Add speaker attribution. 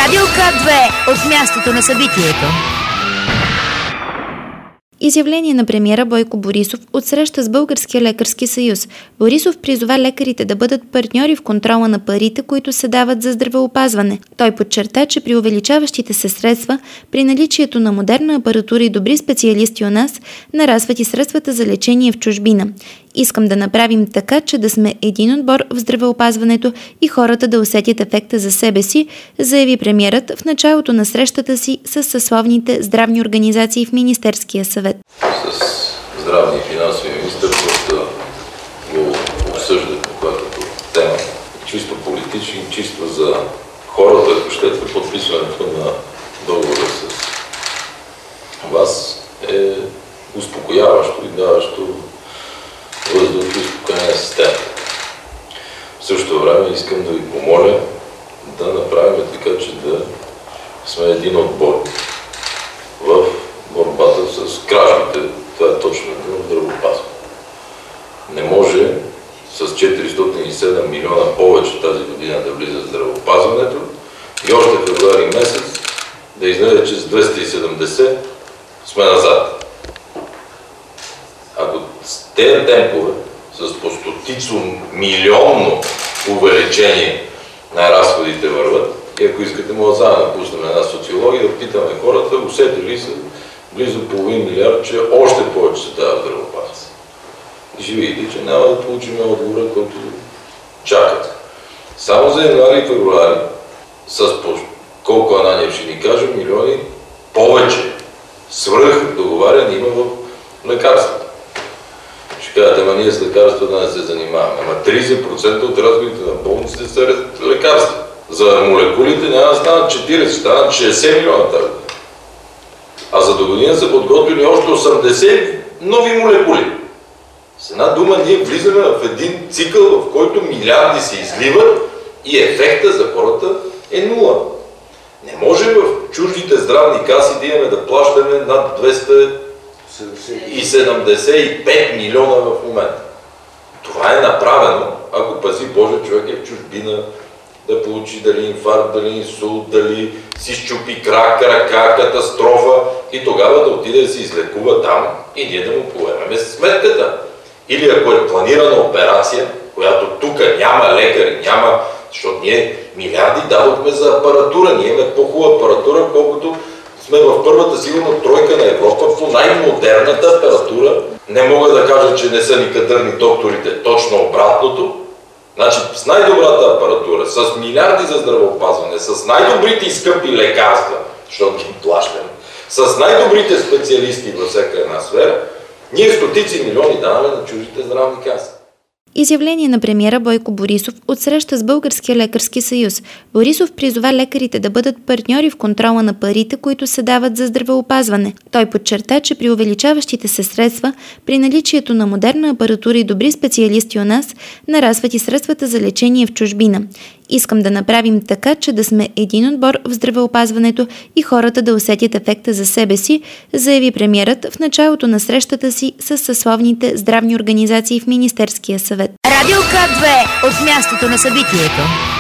Speaker 1: Радио К2 от мястото на събитието.
Speaker 2: Изявление на премиера Бойко Борисов от среща с Българския лекарски съюз. Борисов призова лекарите да бъдат партньори в контрола на парите, които се дават за здравеопазване. Той подчерта, че при увеличаващите се средства, при наличието на модерна апаратура и добри специалисти у нас, нарастват и средствата за лечение в чужбина. Искам да направим така, че да сме един отбор в здравеопазването и хората да усетят ефекта за себе си, заяви премиерът в началото на срещата си с съсловните здравни организации в Министерския съвет.
Speaker 3: С здравния и финансовия министър просто го обсъждахме това като тема. Чисто политически, чисто за хората, ако щете, подписването на договора с вас е успокояващо и даващо въздух и успокоение на системата. В същото време искам да ви помоля да направим така, че да сме един отбор в борбата с кражбите. Това е точно в здравеопазване. Не може с 407 милиона повече тази година да влиза в здравеопазването и още в февруари месец да изгледа, че с 270 сме назад. Ако с тези темпове, с по стотицо милионно увеличение на разходите върват, и ако искате, може да напуснем една социология, да питаме хората, усетили са близо половин милиард, че още повече се дава здравеопазване. И ще видите, че няма да получим отговора, който чакат. Само за януари и февруари, с колко Ананиев ще ни каже, милиони повече свръх договаряне има в лекарствата. Ще кажете, ама ние с лекарства да не се занимаваме. Ама 30% от разходите на болниците са лекарства. За молекулите няма да станат 40, станат 60 милиона тази година. А за до година са подготвили още 80 нови молекули. С една дума ние влизаме в един цикъл, в който милиарди се изливат и ефекта за хората е нула. Не може в чуждите здравни каси да имаме да плащаме над 275 милиона в момента. Това е направено, ако пази Боже, човек е в чужбина, да получи дали инфаркт, дали инсулт, дали си щупи крак, ръка, катастрофа и тогава да отиде да се излекува там и ние да му поемеме сметката. Или ако е планирана операция, която тук няма лекари, няма, защото ние милиарди дадохме за апаратура, ние имаме по-хубава апаратура, колкото сме в първата сигурно тройка на Европа по най-модерната апаратура. Не мога да кажа, че не са ни кадърни докторите, точно обратното. Значи с най-добрата апаратура, с милиарди за здравеопазване, с най-добрите и скъпи лекарства, защото ги плащаме, с най-добрите специалисти във всяка една сфера, ние стотици милиони даваме на чуждите здравни каси.
Speaker 2: Изявление на премиера Бойко Борисов от среща с Българския лекарски съюз. Борисов призова лекарите да бъдат партньори в контрола на парите, които се дават за здравеопазване. Той подчерта, че при увеличаващите се средства, при наличието на модерна апаратура и добри специалисти у нас, нарастват и средствата за лечение в чужбина. Искам да направим така, че да сме един отбор в здравеопазването и хората да усетят ефекта за себе си, заяви премиерът в началото на срещата си с съсловните здравни организации в Министерския съвет.
Speaker 1: Радио К2 от мястото на събитието.